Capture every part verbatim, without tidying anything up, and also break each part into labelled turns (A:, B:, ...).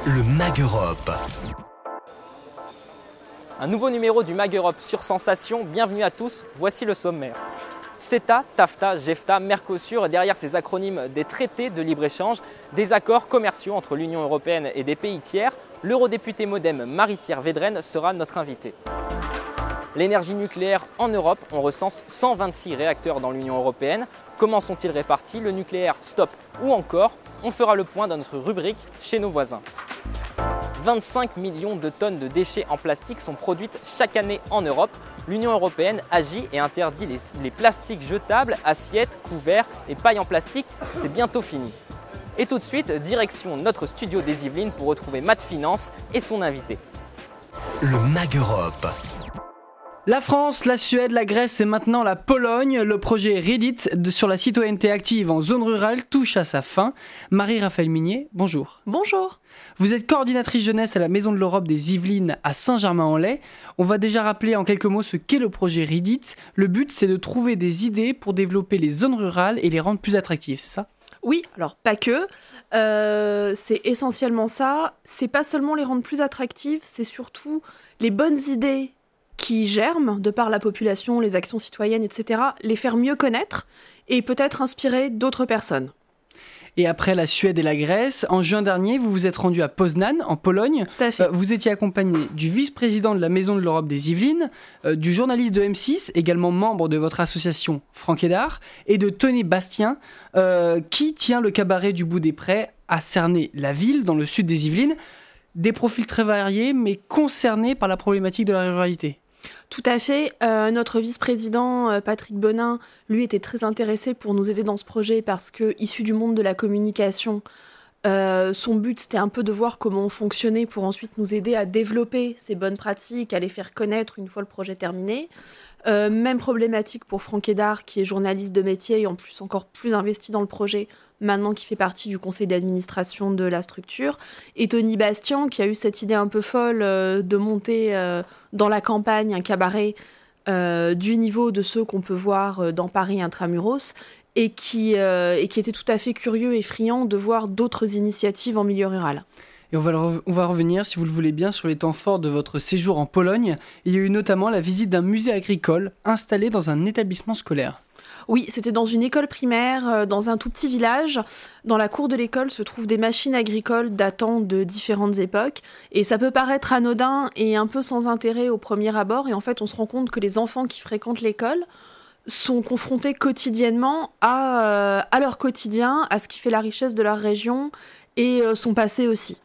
A: Le Mag Europe.
B: Un nouveau numéro du Mag Europe sur Sensation. Bienvenue à tous, voici le sommaire. CETA, TAFTA, GEFTA, Mercosur, derrière ces acronymes des traités de libre-échange, des accords commerciaux entre l'Union européenne et des pays tiers, l'eurodéputée Modem Marie-Pierre Védrenne sera notre invitée. L'énergie nucléaire en Europe, on recense cent vingt-six réacteurs dans l'Union européenne. Comment sont-ils répartis? Le nucléaire, stop ou encore? On fera le point dans notre rubrique chez nos voisins. vingt-cinq millions de tonnes de déchets en plastique sont produites chaque année en Europe. L'Union européenne agit et interdit les, les plastiques jetables, assiettes, couverts et pailles en plastique. C'est bientôt fini. Et tout de suite, direction notre studio des Yvelines pour retrouver Matt Finance et son invité.
A: Le Mag Europe.
C: La France, la Suède, la Grèce et maintenant la Pologne. Le projet Reddit de, sur la citoyenneté active en zone rurale touche à sa fin. Marie-Raphaël Minier, bonjour.
D: Bonjour.
C: Vous êtes coordinatrice jeunesse à la Maison de l'Europe des Yvelines à Saint-Germain-en-Laye. On va déjà rappeler en quelques mots ce qu'est le projet Reddit. Le but, c'est de trouver des idées pour développer les zones rurales et les rendre plus attractives, c'est ça ?
D: Oui, alors pas que. Euh, c'est essentiellement ça. C'est pas seulement les rendre plus attractives, c'est surtout les bonnes idées qui germent de par la population, les actions citoyennes, et cetera, les faire mieux connaître et peut-être inspirer d'autres personnes.
C: Et après la Suède et la Grèce, en juin dernier, vous vous êtes rendu à Poznań, en Pologne.
D: Tout à fait.
C: Euh, vous étiez accompagné du vice-président de la Maison de l'Europe des Yvelines, euh, du journaliste de M six, également membre de votre association Franck Hédard, et de Tony Bastien, euh, qui tient le cabaret du Bout des Prés à Cernay-la-Ville, dans le sud des Yvelines. Des profils très variés, mais concernés par la problématique de la ruralité.
D: Tout à fait. Euh, notre vice-président, euh, Patrick Bonin, lui, était très intéressé pour nous aider dans ce projet parce que, issu du monde de la communication, euh, son but, c'était un peu de voir comment on fonctionnait pour ensuite nous aider à développer ces bonnes pratiques, à les faire connaître une fois le projet terminé. Euh, même problématique pour Franck Hédard, qui est journaliste de métier et en plus encore plus investi dans le projet, maintenant qu'il fait partie du conseil d'administration de la structure. Et Tony Bastien, qui a eu cette idée un peu folle euh, de monter euh, dans la campagne un cabaret euh, du niveau de ceux qu'on peut voir euh, dans Paris intramuros, et qui, euh, et qui était tout à fait curieux et friand de voir d'autres initiatives en milieu rural.
C: Et on va, re- on va revenir, si vous le voulez bien, sur les temps forts de votre séjour en Pologne. Il y a eu notamment la visite d'un musée agricole installé dans un établissement scolaire.
D: Oui, c'était dans une école primaire, euh, dans un tout petit village. Dans la cour de l'école se trouvent des machines agricoles datant de différentes époques. Et ça peut paraître anodin et un peu sans intérêt au premier abord. Et en fait, on se rend compte que les enfants qui fréquentent l'école sont confrontés quotidiennement à, euh, à leur quotidien, à ce qui fait la richesse de leur région et euh, son passé aussi.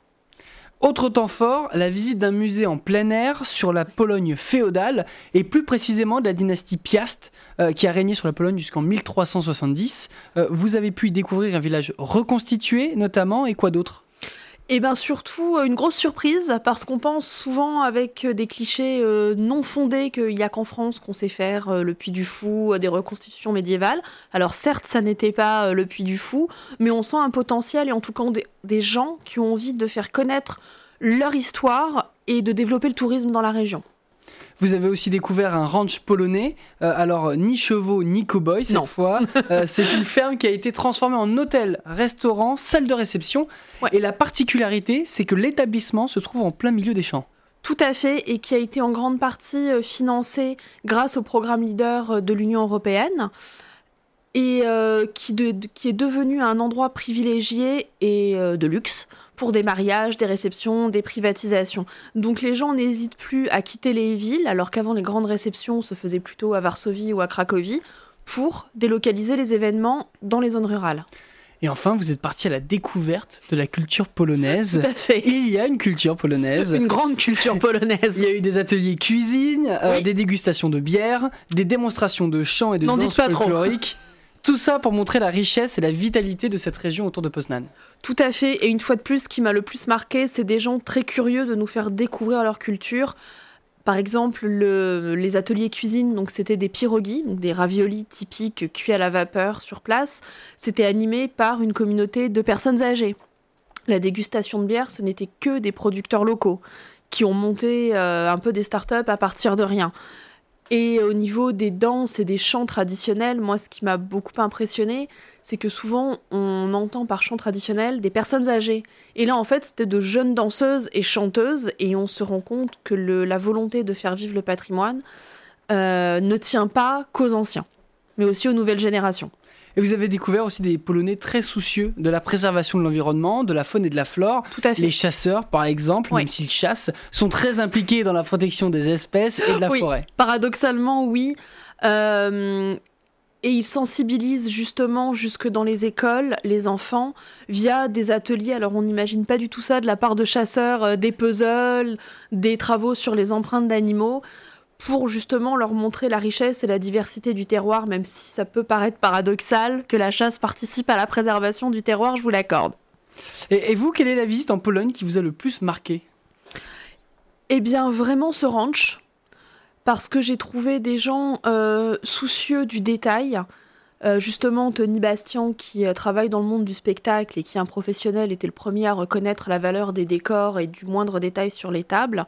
C: Autre temps fort, la visite d'un musée en plein air sur la Pologne féodale, et plus précisément de la dynastie Piast, euh, qui a régné sur la Pologne jusqu'en mille trois cent soixante-dix. Euh, vous avez pu y découvrir un village reconstitué notamment, et quoi d'autre ?
D: Et bien surtout, une grosse surprise, parce qu'on pense souvent avec des clichés euh, non fondés qu'il n'y a qu'en France qu'on sait faire euh, le Puy du Fou, euh, des reconstitutions médiévales. Alors certes, ça n'était pas euh, le Puy du Fou, mais on sent un potentiel et en tout cas des, des gens qui ont envie de faire connaître leur histoire et de développer le tourisme dans la région.
C: Vous avez aussi découvert un ranch polonais, euh, alors ni chevaux ni cow-boys cette
D: Non.
C: fois. Euh, c'est une ferme qui a été transformée en hôtel, restaurant, salle de réception.
D: Ouais.
C: Et la particularité, c'est que l'établissement se trouve en plein milieu des champs.
D: Tout à fait, et qui a été en grande partie euh, financé grâce au programme Leader euh, de l'Union européenne, et euh, qui, de, qui est devenu un endroit privilégié et euh, de luxe pour des mariages, des réceptions, des privatisations. Donc les gens n'hésitent plus à quitter les villes, alors qu'avant les grandes réceptions se faisaient plutôt à Varsovie ou à Cracovie, pour délocaliser les événements dans les zones rurales.
C: Et enfin, vous êtes parti à la découverte de la culture polonaise.
D: Tout à fait.
C: Il y a une culture polonaise.
D: Une grande culture polonaise.
C: Il y a eu des ateliers cuisine, euh,
D: Oui.
C: des dégustations de bière, des démonstrations de chants et de
D: N'en
C: danses
D: dites pas trop.
C: folkloriques. Tout ça pour montrer la richesse et la vitalité de cette région autour de Poznań.
D: Tout à fait, et une fois de plus, ce qui m'a le plus marqué, c'est des gens très curieux de nous faire découvrir leur culture. Par exemple, le, les ateliers cuisine, donc c'était des pierogi, donc des raviolis typiques cuits à la vapeur sur place. C'était animé par une communauté de personnes âgées. La dégustation de bière, ce n'était que des producteurs locaux qui ont monté euh, un peu des startups à partir de rien. Et au niveau des danses et des chants traditionnels, moi, ce qui m'a beaucoup impressionné, c'est que souvent, on entend par chant traditionnel des personnes âgées. Et là, en fait, c'était de jeunes danseuses et chanteuses, et on se rend compte que le, la volonté de faire vivre le patrimoine euh, ne tient pas qu'aux anciens, mais aussi aux nouvelles générations.
C: Et vous avez découvert aussi des Polonais très soucieux de la préservation de l'environnement, de la faune et de la flore.
D: Tout à fait.
C: Les chasseurs, par exemple,
D: Ouais.
C: même s'ils chassent, sont très impliqués dans la protection des espèces et de la
D: Oui.
C: forêt.
D: Paradoxalement, oui. Euh, et ils sensibilisent justement jusque dans les écoles les enfants via des ateliers. Alors on n'imagine pas du tout ça de la part de chasseurs, euh, des puzzles, des travaux sur les empreintes d'animaux, pour justement leur montrer la richesse et la diversité du terroir, même si ça peut paraître paradoxal que la chasse participe à la préservation du terroir, je vous l'accorde.
C: Et, et vous, quelle est la visite en Pologne qui vous a le plus marqué ?
D: Eh bien, vraiment ce ranch, parce que j'ai trouvé des gens euh, soucieux du détail. Euh, justement, Tony Bastian, qui euh, travaille dans le monde du spectacle et qui est un professionnel, était le premier à reconnaître la valeur des décors et du moindre détail sur les tables,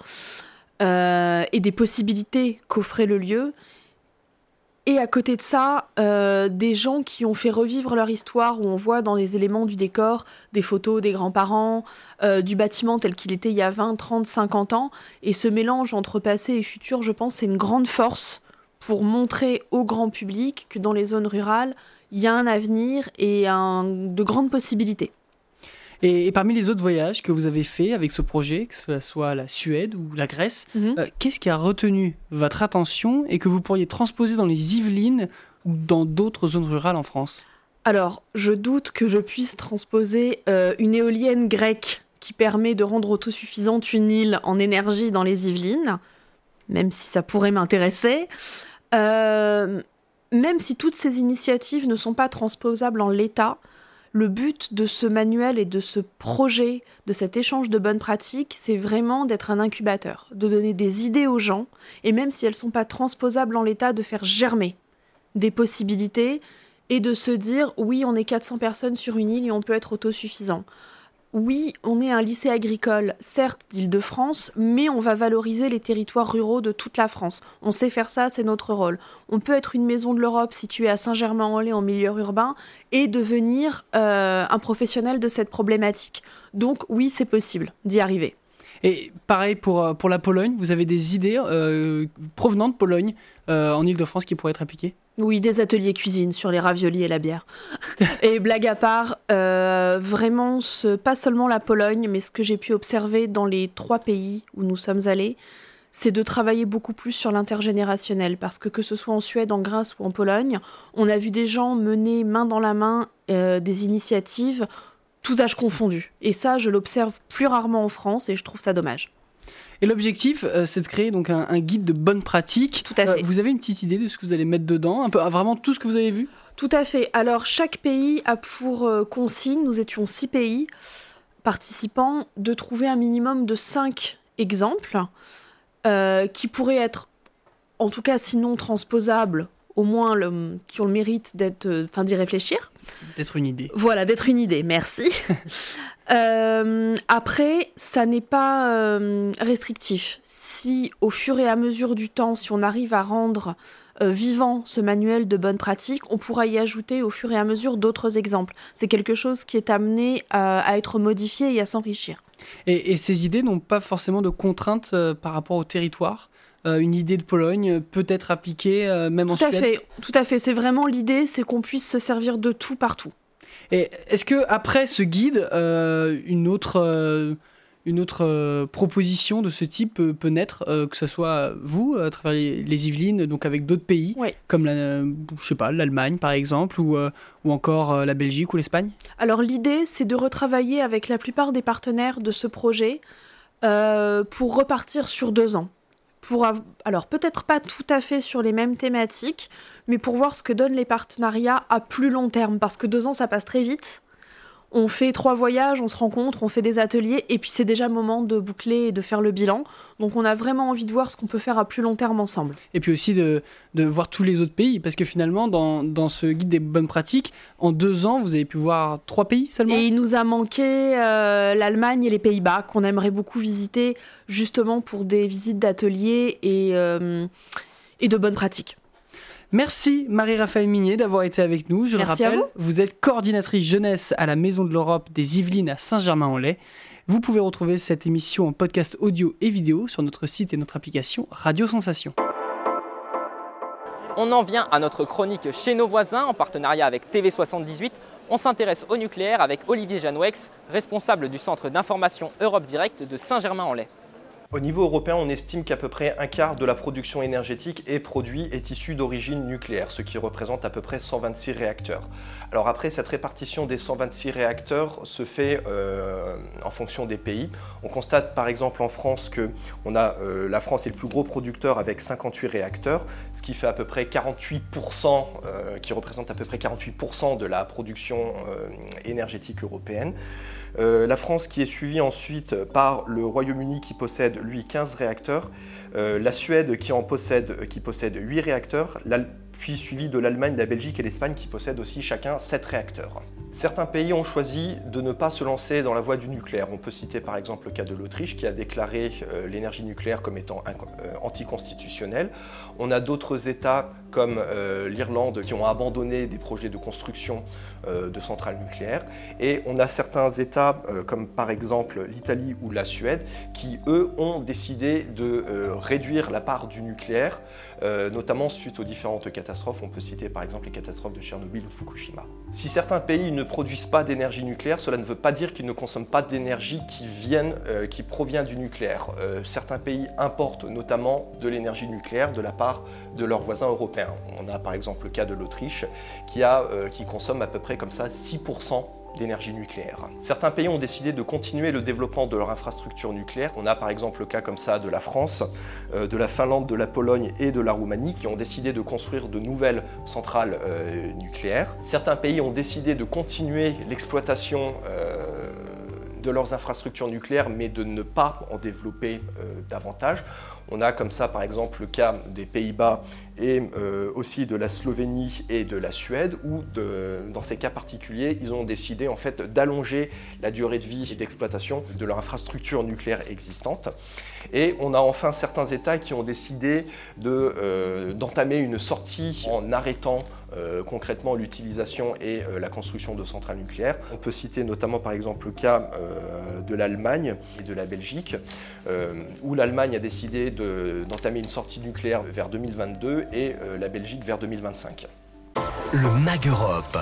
D: euh, et des possibilités qu'offrait le lieu. Et à côté de ça, euh, des gens qui ont fait revivre leur histoire, où on voit dans les éléments du décor des photos des grands-parents, euh, du bâtiment tel qu'il était il y a vingt, trente, cinquante ans. Et ce mélange entre passé et futur, je pense, c'est une grande force pour montrer au grand public que dans les zones rurales, il y a un avenir et un, de grandes possibilités.
C: Et, et parmi les autres voyages que vous avez faits avec ce projet, que ce soit la Suède ou la Grèce,
D: Mhm.
C: euh, qu'est-ce qui a retenu votre attention et que vous pourriez transposer dans les Yvelines ou dans d'autres zones rurales en France ?
D: Alors, je doute que je puisse transposer euh, une éolienne grecque qui permet de rendre autosuffisante une île en énergie dans les Yvelines, même si ça pourrait m'intéresser. Euh, même si toutes ces initiatives ne sont pas transposables en l'état, le but de ce manuel et de ce projet, de cet échange de bonnes pratiques, c'est vraiment d'être un incubateur, de donner des idées aux gens, et même si elles ne sont pas transposables en l'état, de faire germer des possibilités et de se dire, oui, on est quatre cents personnes sur une île et on peut être autosuffisant. Oui, on est un lycée agricole, certes d'Île-de-France, mais on va valoriser les territoires ruraux de toute la France. On sait faire ça, c'est notre rôle. On peut être une maison de l'Europe située à Saint-Germain-en-Laye en milieu urbain et devenir euh, un professionnel de cette problématique. Donc oui, c'est possible d'y arriver.
C: Et pareil pour, pour la Pologne, vous avez des idées euh, provenant de Pologne euh, en Île-de-France qui pourraient être appliquées ?
D: Oui, des ateliers cuisine sur les raviolis et la bière. Et blague à part, euh, vraiment, ce, pas seulement la Pologne, mais ce que j'ai pu observer dans les trois pays où nous sommes allés, c'est de travailler beaucoup plus sur l'intergénérationnel. Parce que que ce soit en Suède, en Grèce ou en Pologne, on a vu des gens mener main dans la main euh, des initiatives, tous âges confondus. Et ça, je l'observe plus rarement en France et je trouve ça dommage.
C: Et l'objectif, euh, c'est de créer donc un, un guide de bonnes pratiques.
D: Tout à fait.
C: Euh, vous avez une petite idée de ce que vous allez mettre dedans, un peu, vraiment tout ce que vous avez vu ?
D: Tout à fait. Alors, chaque pays a pour euh, consigne, nous étions six pays participants, de trouver un minimum de cinq exemples euh, qui pourraient être, en tout cas, sinon transposables, au moins le, qui ont le mérite d'être, enfin, d'y réfléchir.
C: D'être une idée.
D: Voilà, d'être une idée, merci. euh, après, ça n'est pas euh, restrictif. Si, au fur et à mesure du temps, si on arrive à rendre euh, vivant ce manuel de bonnes pratiques, on pourra y ajouter au fur et à mesure d'autres exemples. C'est quelque chose qui est amené à, à être modifié et à s'enrichir.
C: Et, et ces idées n'ont pas forcément de contraintes euh, par rapport au territoire. Euh, une idée de Pologne peut être appliquée euh, même en
D: Tout à
C: Suède.
D: fait, tout à fait. C'est vraiment l'idée, c'est qu'on puisse se servir de tout partout.
C: Et est-ce que après ce guide, euh, une autre, euh, une autre euh, proposition de ce type peut, peut naître, euh, que ce soit vous à travers les, les Yvelines, donc avec d'autres pays,
D: Ouais.
C: comme la, euh, je sais pas, l'Allemagne par exemple, ou, euh, ou encore euh, la Belgique ou l'Espagne ?
D: Alors l'idée, c'est de retravailler avec la plupart des partenaires de ce projet euh, pour repartir sur deux ans. Pour av- Alors peut-être pas tout à fait sur les mêmes thématiques, mais pour voir ce que donnent les partenariats à plus long terme, parce que deux ans, ça passe très vite. On fait trois voyages, on se rencontre, on fait des ateliers, et puis c'est déjà le moment de boucler et de faire le bilan. Donc on a vraiment envie de voir ce qu'on peut faire à plus long terme ensemble.
C: Et puis aussi de, de voir tous les autres pays, parce que finalement, dans, dans ce guide des bonnes pratiques, en deux ans, vous avez pu voir trois pays seulement ?
D: Et il nous a manqué euh, l'Allemagne et les Pays-Bas, qu'on aimerait beaucoup visiter, justement pour des visites d'ateliers et, euh, et de bonnes pratiques.
C: Merci Marie-Raphaëlle Minier d'avoir été avec nous. Je
D: Merci
C: le rappelle,
D: à vous.
C: vous êtes coordinatrice jeunesse à la Maison de l'Europe des Yvelines à Saint-Germain-en-Laye. Vous pouvez retrouver cette émission en podcast audio et vidéo sur notre site et notre application Radio Sensation.
B: On en vient à notre chronique Chez nos voisins en partenariat avec T V soixante-dix-huit. On s'intéresse au nucléaire avec Olivier Janouex, responsable du centre d'information Europe Direct de Saint-Germain-en-Laye.
E: Au niveau européen, on estime qu'à peu près un quart de la production énergétique est produit est issu d'origine nucléaire, ce qui représente à peu près cent vingt-six réacteurs. Alors après, cette répartition des cent vingt-six réacteurs se fait euh, en fonction des pays. On constate par exemple en France que on a, euh, la France est le plus gros producteur avec cinquante-huit réacteurs, ce qui fait à peu près quarante-huit pour cent, euh, qui représente à peu près quarante-huit pour cent de la production euh, énergétique européenne. Euh, la France qui est suivie ensuite par le Royaume-Uni qui possède lui quinze réacteurs, euh, la Suède qui en possède, qui possède huit réacteurs, puis suivi de l'Allemagne, la Belgique et l'Espagne qui possèdent aussi chacun sept réacteurs. Certains pays ont choisi de ne pas se lancer dans la voie du nucléaire. On peut citer par exemple le cas de l'Autriche qui a déclaré euh, l'énergie nucléaire comme étant euh, anticonstitutionnelle. On a d'autres États comme euh, l'Irlande qui ont abandonné des projets de construction euh, de centrales nucléaires. Et on a certains États euh, comme par exemple l'Italie ou la Suède qui eux ont décidé de euh, réduire la part du nucléaire, euh, notamment suite aux différentes catastrophes. On peut citer par exemple les catastrophes de Tchernobyl ou Fukushima. Si certains pays ne produisent pas d'énergie nucléaire, cela ne veut pas dire qu'ils ne consomment pas d'énergie qui, viennent, euh, qui provient du nucléaire. Euh, certains pays importent notamment de l'énergie nucléaire de la part de leurs voisins européens. On a par exemple le cas de l'Autriche qui, a, euh, qui consomme à peu près comme ça six pour cent d'énergie nucléaire. Certains pays ont décidé de continuer le développement de leur infrastructure nucléaire. On a par exemple le cas comme ça de la France, euh, de la Finlande, de la Pologne et de la Roumanie qui ont décidé de construire de nouvelles centrales euh, nucléaires. Certains pays ont décidé de continuer l'exploitation euh, de leurs infrastructures nucléaires mais de ne pas en développer euh, davantage. On a comme ça par exemple le cas des Pays-Bas et euh, aussi de la Slovénie et de la Suède où de, dans ces cas particuliers ils ont décidé en fait d'allonger la durée de vie et d'exploitation de leur infrastructure nucléaire existante. Et on a enfin certains États qui ont décidé de, euh, d'entamer une sortie en arrêtant euh, concrètement l'utilisation et euh, la construction de centrales nucléaires. On peut citer notamment par exemple le cas euh, de l'Allemagne et de la Belgique euh, où l'Allemagne a décidé de, d'entamer une sortie nucléaire vers deux mille vingt-deux et euh, la Belgique vers deux mille vingt-cinq.
A: Le Mag Europe.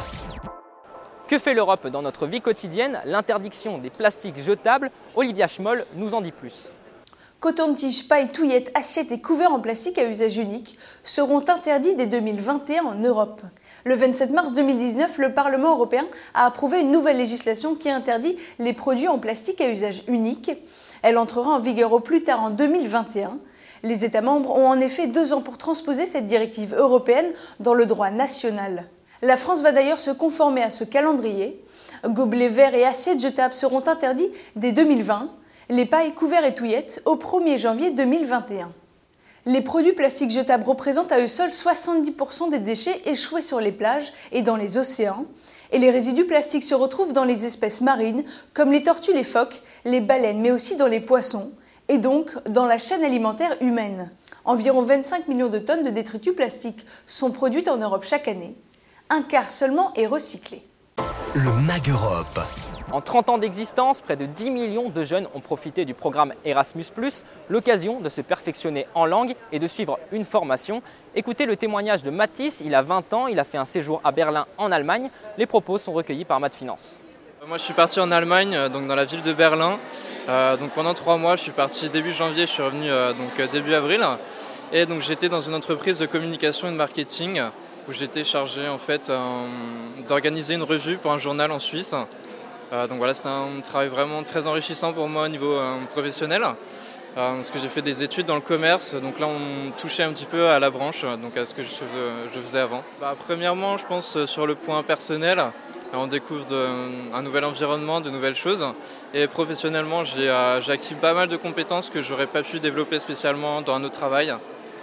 B: Que fait l'Europe dans notre vie quotidienne? L'interdiction des plastiques jetables, Olivia Schmoll nous en dit plus.
F: Coton-tige, paille, touillettes, assiettes et couverts en plastique à usage unique seront interdits dès deux mille vingt et un en Europe. Le vingt-sept mars deux mille dix-neuf, le Parlement européen a approuvé une nouvelle législation qui interdit les produits en plastique à usage unique. Elle entrera en vigueur au plus tard en deux mille vingt et un. Les États membres ont en effet deux ans pour transposer cette directive européenne dans le droit national. La France va d'ailleurs se conformer à ce calendrier. Gobelets verts et assiettes jetables seront interdits dès deux mille vingt. Les pailles, couverts et touillettes au premier janvier deux mille vingt et un. Les produits plastiques jetables représentent à eux seuls soixante-dix pour cent des déchets échoués sur les plages et dans les océans. Et les résidus plastiques se retrouvent dans les espèces marines, comme les tortues, les phoques, les baleines, mais aussi dans les poissons, et donc dans la chaîne alimentaire humaine. Environ vingt-cinq millions de tonnes de détritus plastiques sont produites en Europe chaque année. Un quart seulement est recyclé.
A: Le Mag Europe.
B: En trente ans d'existence, près de dix millions de jeunes ont profité du programme Erasmus plus, l'occasion de se perfectionner en langue et de suivre une formation. Écoutez le témoignage de Mathis, il a vingt ans, il a fait un séjour à Berlin en Allemagne. Les propos sont recueillis par Math Finance.
G: Moi je suis parti en Allemagne, donc dans la ville de Berlin. Euh, donc pendant trois mois, je suis parti début janvier, je suis revenu euh, donc début avril. Et donc j'étais dans une entreprise de communication et de marketing où j'étais chargé en fait euh, d'organiser une revue pour un journal en Suisse. Euh, donc voilà, c'était un travail vraiment très enrichissant pour moi au niveau euh, professionnel, euh, parce que j'ai fait des études dans le commerce, donc là on touchait un petit peu à la branche, donc à ce que je, je faisais avant. Bah, premièrement, je pense sur le point personnel, on découvre de, un nouvel environnement, de nouvelles choses, et professionnellement j'ai, euh, j'ai acquis pas mal de compétences que j'aurais pas pu développer spécialement dans un autre travail.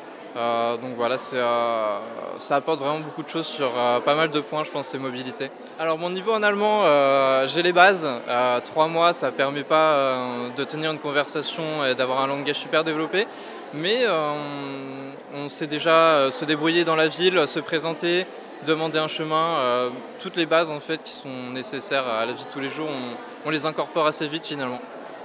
G: Euh, donc voilà, c'est, euh, ça apporte vraiment beaucoup de choses sur euh, pas mal de points, je pense, ces mobilités. Alors mon niveau en allemand, euh, j'ai les bases. Euh, trois mois, ça ne permet pas euh, de tenir une conversation et d'avoir un langage super développé. mais euh, on, on sait déjà se débrouiller dans la ville, se présenter, demander un chemin, euh, toutes les bases en fait qui sont nécessaires à la vie de tous les jours, on, on les incorpore assez vite finalement.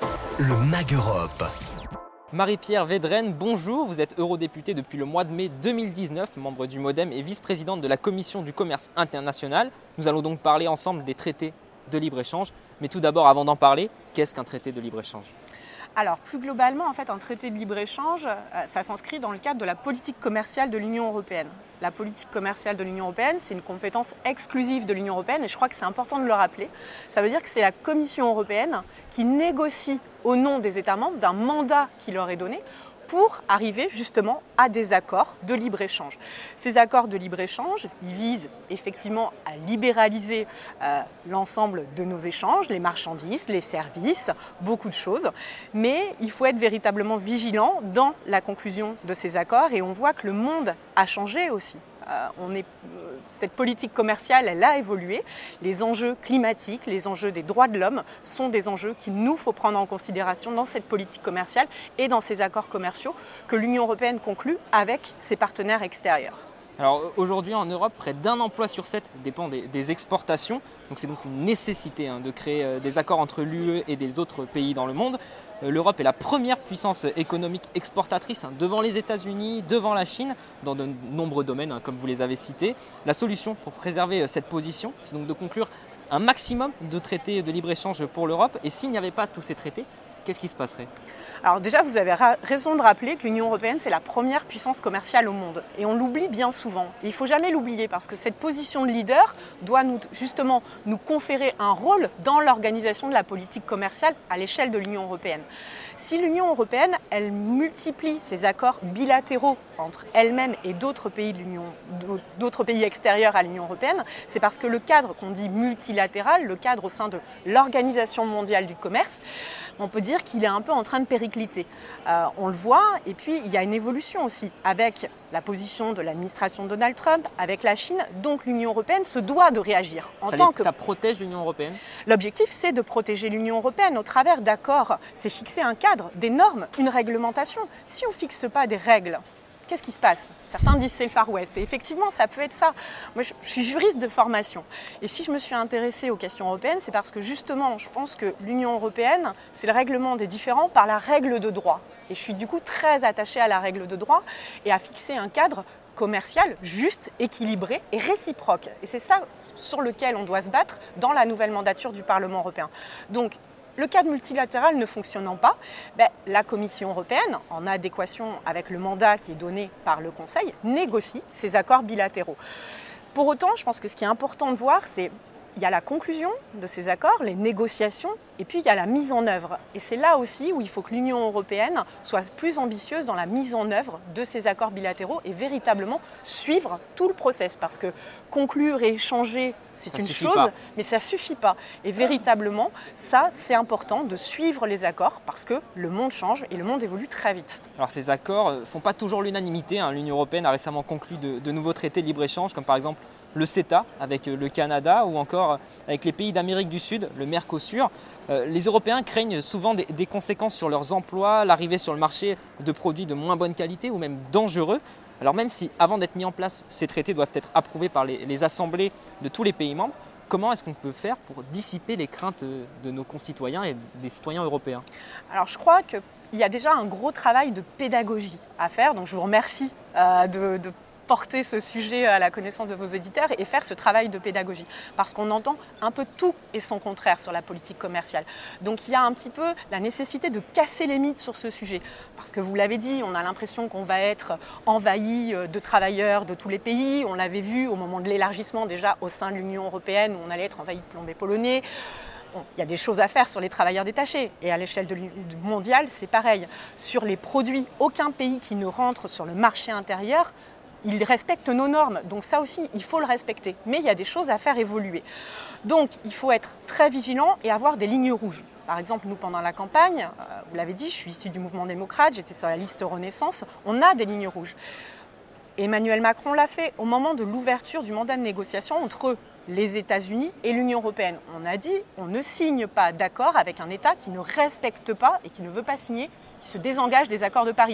A: Le Mag Europe.
B: Marie-Pierre Védrenne, bonjour, vous êtes eurodéputée depuis le mois de mai deux mille dix-neuf, membre du MoDem et vice-présidente de la Commission du commerce international. Nous allons donc parler ensemble des traités de libre-échange. Mais tout d'abord, avant d'en parler, qu'est-ce qu'un traité de libre-échange ?
H: Alors, plus globalement, en fait, un traité de libre-échange, ça s'inscrit dans le cadre de la politique commerciale de l'Union européenne. La politique commerciale de l'Union européenne, c'est une compétence exclusive de l'Union européenne et je crois que c'est important de le rappeler. Ça veut dire que c'est la Commission européenne qui négocie au nom des États membres d'un mandat qui leur est donné pour arriver justement à des accords de libre-échange. Ces accords de libre-échange, ils visent effectivement à libéraliser euh, l'ensemble de nos échanges, les marchandises, les services, beaucoup de choses. Mais il faut être véritablement vigilant dans la conclusion de ces accords et on voit que le monde a changé aussi. Euh, on est, euh, cette politique commerciale, elle a évolué. Les enjeux climatiques, les enjeux des droits de l'homme sont des enjeux qu'il nous faut prendre en considération dans cette politique commerciale et dans ces accords commerciaux que l'Union européenne conclut avec ses partenaires extérieurs.
B: Alors aujourd'hui en Europe, près d'un emploi sur sept dépend des, des exportations. Donc c'est donc une nécessité hein, de créer euh, des accords entre l'U E et des autres pays dans le monde. Euh, L'Europe est la première puissance économique exportatrice hein, devant les États-Unis, devant la Chine, dans de nombreux domaines hein, comme vous les avez cités. La solution pour préserver euh, cette position, c'est donc de conclure un maximum de traités de libre-échange pour l'Europe. Et s'il n'y avait pas tous ces traités, qu'est-ce qui se passerait ?
H: Alors déjà, vous avez ra- raison de rappeler que l'Union européenne, c'est la première puissance commerciale au monde. Et on l'oublie bien souvent. Et il ne faut jamais l'oublier parce que cette position de leader doit nous, justement nous conférer un rôle dans l'organisation de la politique commerciale à l'échelle de l'Union européenne. Si l'Union européenne, elle multiplie ses accords bilatéraux entre elle-même et d'autres pays, de l'Union, d'autres pays extérieurs à l'Union européenne, c'est parce que le cadre qu'on dit multilatéral, le cadre au sein de l'Organisation mondiale du commerce, on peut dire qu'il est un peu en train de péricliter. Euh, on le voit, et puis il y a une évolution aussi avec la position de l'administration Donald Trump, avec la Chine, donc l'Union européenne se doit de réagir. En
B: ça,
H: tant
B: les,
H: que...
B: ça protège l'Union européenne ?
H: L'objectif, c'est de protéger l'Union européenne au travers d'accords. C'est fixer un cadre, des normes, une réglementation. Si on ne fixe pas des règles, qu'est-ce qui se passe ? Certains disent c'est le Far West. Et effectivement, ça peut être ça. Moi, je, je suis juriste de formation. Et si je me suis intéressée aux questions européennes, c'est parce que justement, je pense que l'Union européenne, c'est le règlement des différends par la règle de droit. Et je suis du coup très attachée à la règle de droit et à fixer un cadre commercial juste, équilibré et réciproque. Et c'est ça sur lequel on doit se battre dans la nouvelle mandature du Parlement européen. Donc, le cadre multilatéral ne fonctionnant pas, ben, la Commission européenne, en adéquation avec le mandat qui est donné par le Conseil, négocie ces accords bilatéraux. Pour autant, je pense que ce qui est important de voir, c'est qu'il y a la conclusion de ces accords, les négociations, et puis il y a la mise en œuvre. Et c'est là aussi où il faut que l'Union européenne soit plus ambitieuse dans la mise en œuvre de ces accords bilatéraux et véritablement suivre tout le process. Parce que conclure et échanger, c'est
B: ça
H: une chose,
B: pas.
H: mais ça ne suffit pas. Et véritablement, ça, c'est important de suivre les accords parce que le monde change et le monde évolue très vite.
B: Alors ces accords ne font pas toujours l'unanimité. Hein. L'Union européenne a récemment conclu de, de nouveaux traités de libre-échange, comme par exemple le CETA avec le Canada ou encore avec les pays d'Amérique du Sud, le Mercosur. Euh, les Européens craignent souvent des, des conséquences sur leurs emplois, l'arrivée sur le marché de produits de moins bonne qualité ou même dangereux. Alors même si avant d'être mis en place, ces traités doivent être approuvés par les, les assemblées de tous les pays membres, comment est-ce qu'on peut faire pour dissiper les craintes de nos concitoyens et des citoyens européens ?
H: Alors je crois qu'il y a déjà un gros travail de pédagogie à faire, donc je vous remercie euh, de, de porter ce sujet à la connaissance de vos éditeurs et faire ce travail de pédagogie. Parce qu'on entend un peu tout et son contraire sur la politique commerciale. Donc il y a un petit peu la nécessité de casser les mythes sur ce sujet. Parce que vous l'avez dit, on a l'impression qu'on va être envahi de travailleurs de tous les pays. On l'avait vu au moment de l'élargissement déjà au sein de l'Union européenne où on allait être envahi de plombés polonais. Bon, il y a des choses à faire sur les travailleurs détachés et à l'échelle de mondiale, c'est pareil. Sur les produits, aucun pays qui ne rentre sur le marché intérieur il respecte nos normes, donc ça aussi, il faut le respecter. Mais il y a des choses à faire évoluer. Donc, il faut être très vigilant et avoir des lignes rouges. Par exemple, nous, pendant la campagne, euh, vous l'avez dit, je suis issue du mouvement démocrate, j'étais sur la liste Renaissance, on a des lignes rouges. Emmanuel Macron l'a fait au moment de l'ouverture du mandat de négociation entre les États-Unis et l'Union européenne. On a dit, on ne signe pas d'accord avec un État qui ne respecte pas et qui ne veut pas signer, qui se désengage des accords de Paris.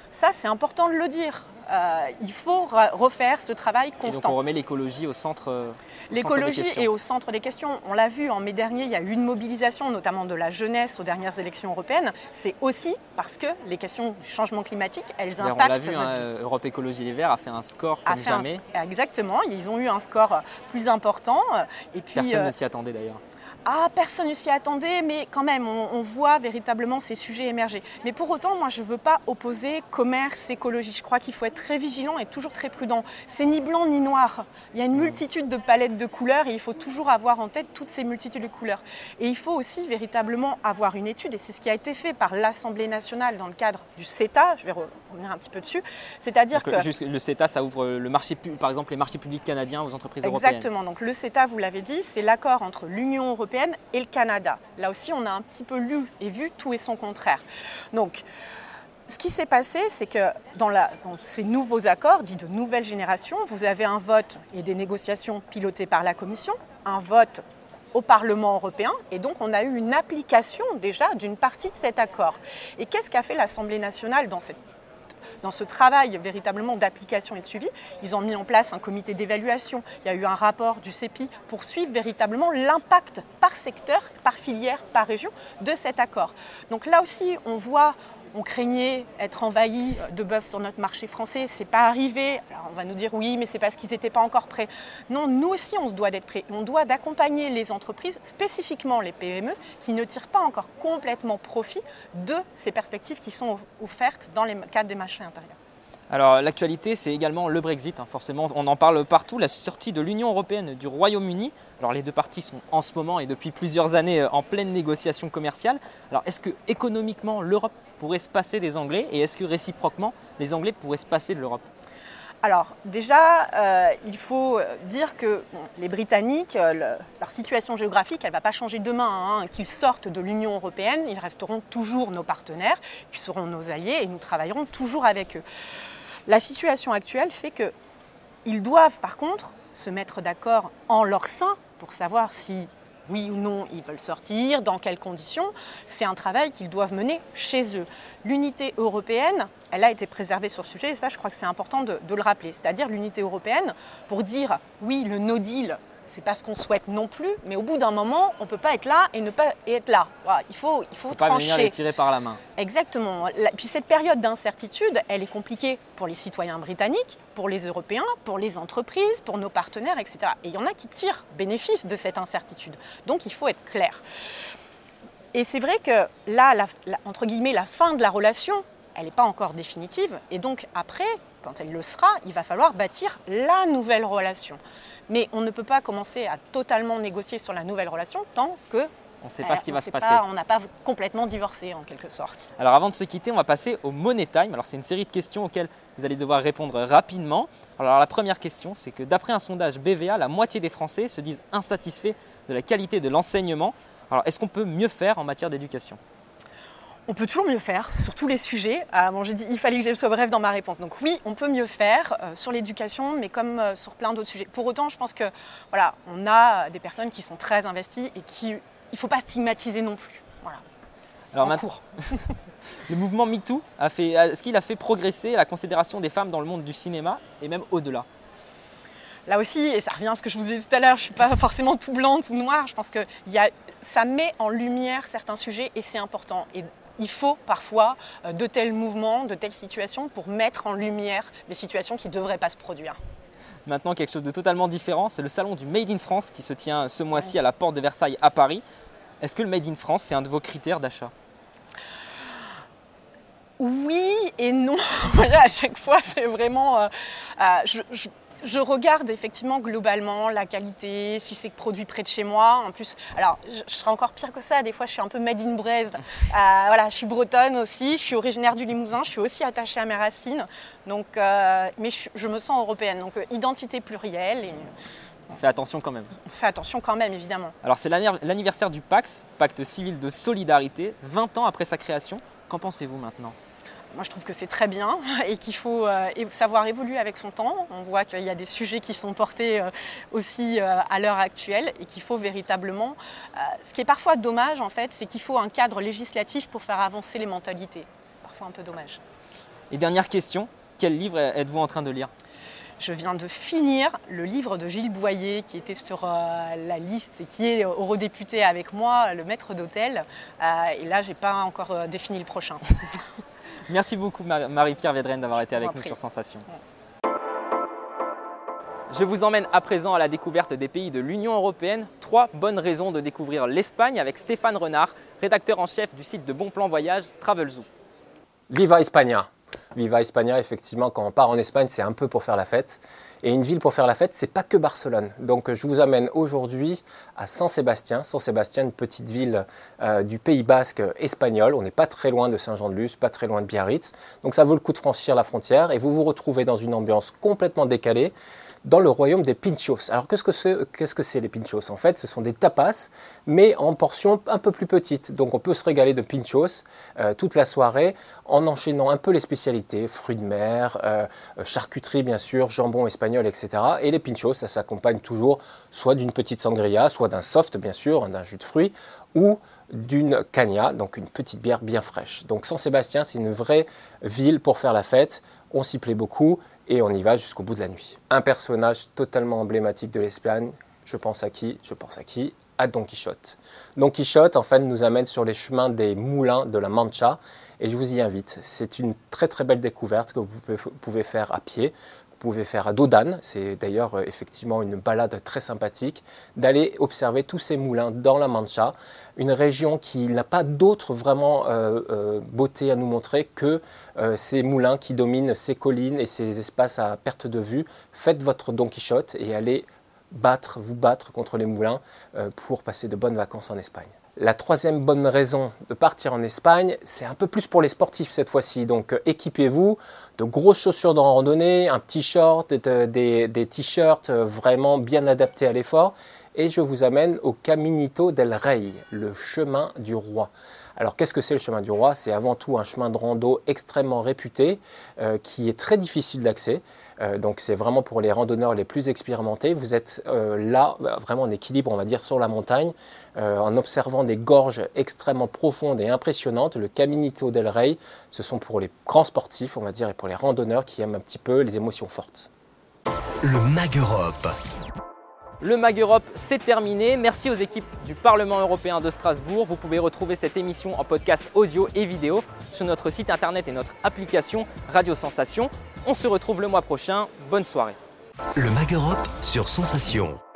H: Ça, c'est important de le dire. Euh, il faut refaire ce travail constant.
B: Et donc on remet l'écologie au centre,
H: l'écologie est au centre des questions. On l'a vu en mai dernier, il y a eu une mobilisation, notamment de la jeunesse aux dernières élections européennes. C'est aussi parce que les questions du changement climatique, elles
B: D'ailleurs,
H: impactent.
B: On l'a vu, hein, Europe Écologie Les Verts a fait un score comme jamais.
H: Un, exactement, ils ont eu un score plus important. Et puis,
B: Personne
H: euh,
B: ne s'y attendait d'ailleurs.
H: Ah, personne ne s'y attendait, mais quand même, on, on voit véritablement ces sujets émerger. Mais pour autant, moi, je ne veux pas opposer commerce, écologie. Je crois qu'il faut être très vigilant et toujours très prudent. C'est ni blanc ni noir. Il y a une multitude de palettes de couleurs et il faut toujours avoir en tête toutes ces multitudes de couleurs. Et il faut aussi véritablement avoir une étude, et c'est ce qui a été fait par l'Assemblée nationale dans le cadre du CETA. Je vais revenir un petit peu dessus. C'est-à-dire
B: donc,
H: que...
B: Juste, le CETA, ça ouvre le marché, par exemple, les marchés publics canadiens aux entreprises européennes.
H: Exactement. Donc le CETA, vous l'avez dit, c'est l'accord entre l'Union européenne et le Canada. Là aussi, on a un petit peu lu et vu tout et son contraire. Donc, ce qui s'est passé, c'est que dans, la, dans ces nouveaux accords, dits de nouvelle génération, vous avez un vote et des négociations pilotées par la Commission, un vote au Parlement européen, et donc on a eu une application déjà d'une partie de cet accord. Et qu'est-ce qu'a fait l'Assemblée nationale dans cette Dans ce travail véritablement d'application et de suivi? Ils ont mis en place un comité d'évaluation. Il y a eu un rapport du C E P I pour suivre véritablement l'impact par secteur, par filière, par région de cet accord. Donc là aussi, on voit, on craignait être envahi de bœuf sur notre marché français. C'est pas arrivé. Alors on va nous dire oui, mais c'est parce qu'ils n'étaient pas encore prêts. Non, nous aussi, on se doit d'être prêts. On doit d'accompagner les entreprises, spécifiquement les P M E, qui ne tirent pas encore complètement profit de ces perspectives qui sont offertes dans le cadre des marchés intérieurs.
B: Alors l'actualité, c'est également le Brexit. Hein. Forcément, on en parle partout. La sortie de l'Union européenne du Royaume-Uni. Alors les deux parties sont en ce moment et depuis plusieurs années en pleine négociation commerciale. Alors est-ce que économiquement l'Europe pourrait se passer des Anglais et est-ce que réciproquement les Anglais pourraient se passer de l'Europe?
H: Alors déjà, euh, il faut dire que bon, les Britanniques, euh, le, leur situation géographique, elle ne va pas changer demain. Hein, qu'ils sortent de l'Union européenne, ils resteront toujours nos partenaires, ils seront nos alliés et nous travaillerons toujours avec eux. La situation actuelle fait qu'ils doivent par contre se mettre d'accord en leur sein pour savoir si oui ou non ils veulent sortir, dans quelles conditions. C'est un travail qu'ils doivent mener chez eux. L'unité européenne, elle a été préservée sur ce sujet et ça je crois que c'est important de, de le rappeler. C'est-à-dire l'unité européenne pour dire oui le no deal, c'est pas ce qu'on souhaite non plus, mais au bout d'un moment, on ne peut pas être là et ne pas être là. Voilà, il faut, il faut, faut trancher.
B: Pas venir les tirer par la main.
H: Exactement. Puis cette période d'incertitude, elle est compliquée pour les citoyens britanniques, pour les Européens, pour les entreprises, pour nos partenaires, et cetera. Et il y en a qui tirent bénéfice de cette incertitude. Donc il faut être clair. Et c'est vrai que là, la, la, entre guillemets, la fin de la relation, elle n'est pas encore définitive. Et donc après, quand elle le sera, il va falloir bâtir la nouvelle relation. Mais on ne peut pas commencer à totalement négocier sur la nouvelle relation tant que
B: on ne sait pas euh, ce qui va se passer.
H: Pas, on n'a pas complètement divorcé en quelque sorte.
B: Alors avant de se quitter, on va passer au Money Time. Alors c'est une série de questions auxquelles vous allez devoir répondre rapidement. Alors la première question, c'est que d'après un sondage B V A, la moitié des Français se disent insatisfaits de la qualité de l'enseignement. Alors est-ce qu'on peut mieux faire en matière d'éducation ?
H: On peut toujours mieux faire sur tous les sujets. Ah, bon, j'ai dit il fallait que je sois bref dans ma réponse. Donc oui, on peut mieux faire euh, sur l'éducation, mais comme euh, sur plein d'autres sujets. Pour autant, je pense que voilà, on a des personnes qui sont très investies et qui, il ne faut pas stigmatiser non plus. Voilà.
B: Alors en maintenant, le mouvement MeToo a fait, est-ce qu'il a fait progresser la considération des femmes dans le monde du cinéma et même au-delà ?
H: Là aussi, et ça revient à ce que je vous disais tout à l'heure, je ne suis pas forcément tout blanc, tout noir. Je pense que y a, ça met en lumière certains sujets et c'est important. Et il faut parfois de tels mouvements, de telles situations pour mettre en lumière des situations qui ne devraient pas se produire.
B: Maintenant, quelque chose de totalement différent, c'est le salon du Made in France qui se tient ce mois-ci à la porte de Versailles à Paris. Est-ce que le Made in France, c'est un de vos critères d'achat ?
H: Oui et non. Voilà, à chaque fois, c'est vraiment... Euh, euh, je, je, Je regarde effectivement globalement la qualité, si c'est produit près de chez moi. En plus, alors je, je serais encore pire que ça. Des fois, je suis un peu made in Brest. Euh, voilà, je suis bretonne aussi. Je suis originaire du Limousin. Je suis aussi attachée à mes racines. Donc, euh, mais je, je me sens européenne. Donc, euh, identité plurielle. Et...
B: On fait attention quand même.
H: On fait attention quand même, évidemment.
B: Alors, c'est l'anniversaire du PAX, Pacte civil de solidarité, vingt ans après sa création. Qu'en pensez-vous maintenant ?
H: Moi, je trouve que c'est très bien et qu'il faut euh, savoir évoluer avec son temps. On voit qu'il y a des sujets qui sont portés euh, aussi euh, à l'heure actuelle et qu'il faut véritablement... Euh, ce qui est parfois dommage, en fait, c'est qu'il faut un cadre législatif pour faire avancer les mentalités. C'est parfois un peu dommage.
B: Et dernière question, quel livre êtes-vous en train de lire ?
H: Je viens de finir le livre de Gilles Boyer qui était sur euh, la liste et qui est eurodéputé avec moi, le maître d'hôtel. Euh, et là, je n'ai pas encore euh, défini le prochain.
B: Merci beaucoup Marie-Pierre Védrenne d'avoir été avec nous sur Sensation. Ouais. Je vous emmène à présent à la découverte des pays de l'Union européenne. Trois bonnes raisons de découvrir l'Espagne avec Stéphane Renard, rédacteur en chef du site de Bon Plan Voyage Travelzoo.
I: Viva España! Viva España, effectivement, quand on part en Espagne, c'est un peu pour faire la fête. Et une ville pour faire la fête, c'est pas que Barcelone. Donc je vous amène aujourd'hui à San Sébastien. San Sébastien, une petite ville euh, du Pays Basque espagnol. On n'est pas très loin de Saint-Jean-de-Luz, pas très loin de Biarritz. Donc ça vaut le coup de franchir la frontière et vous vous retrouvez dans une ambiance complètement décalée dans le royaume des pinchos. Alors qu'est-ce que c'est, qu'est-ce que c'est les pinchos? En fait, ce sont des tapas, mais en portions un peu plus petites. Donc on peut se régaler de pinchos euh, toute la soirée en enchaînant un peu les spécialités, fruits de mer, euh, charcuterie bien sûr, jambon espagnol, et cetera. Et les pinchos, ça s'accompagne toujours soit d'une petite sangria, soit d'un soft bien sûr, d'un jus de fruits, ou d'une caña, donc une petite bière bien fraîche. Donc San Sébastien, c'est une vraie ville pour faire la fête. On s'y plaît beaucoup et on y va jusqu'au bout de la nuit. Un personnage totalement emblématique de l'Espagne, je pense à qui? Je pense à qui? À Don Quichotte. Don Quichotte, en fait, nous amène sur les chemins des moulins de la Mancha et je vous y invite. C'est une très très belle découverte que vous pouvez faire à pied. Vous pouvez faire à dos d'âne, c'est d'ailleurs euh, effectivement une balade très sympathique, d'aller observer tous ces moulins dans la Mancha, une région qui n'a pas d'autre vraiment euh, euh, beauté à nous montrer que euh, ces moulins qui dominent ces collines et ces espaces à perte de vue. Faites votre Don Quichotte et allez battre, vous battre contre les moulins euh, pour passer de bonnes vacances en Espagne. La troisième bonne raison de partir en Espagne, c'est un peu plus pour les sportifs cette fois-ci. Donc euh, équipez-vous de grosses chaussures de randonnée, un petit short, de, des, des t-shirts vraiment bien adaptés à l'effort. Et je vous amène au Caminito del Rey, le chemin du roi. Alors qu'est-ce que c'est le chemin du roi? C'est avant tout un chemin de rando extrêmement réputé euh, qui est très difficile d'accès. Euh, donc c'est vraiment pour les randonneurs les plus expérimentés. Vous êtes euh, là, vraiment en équilibre, on va dire, sur la montagne, euh, en observant des gorges extrêmement profondes et impressionnantes. Le Caminito del Rey, ce sont pour les grands sportifs, on va dire, et pour les randonneurs qui aiment un petit peu les émotions fortes.
A: Le Mag Europe.
B: Le Mag Europe, c'est terminé. Merci aux équipes du Parlement européen de Strasbourg. Vous pouvez retrouver cette émission en podcast audio et vidéo sur notre site internet et notre application Radio Sensation. On se retrouve le mois prochain. Bonne soirée.
A: Le Mag Europe sur Sensation.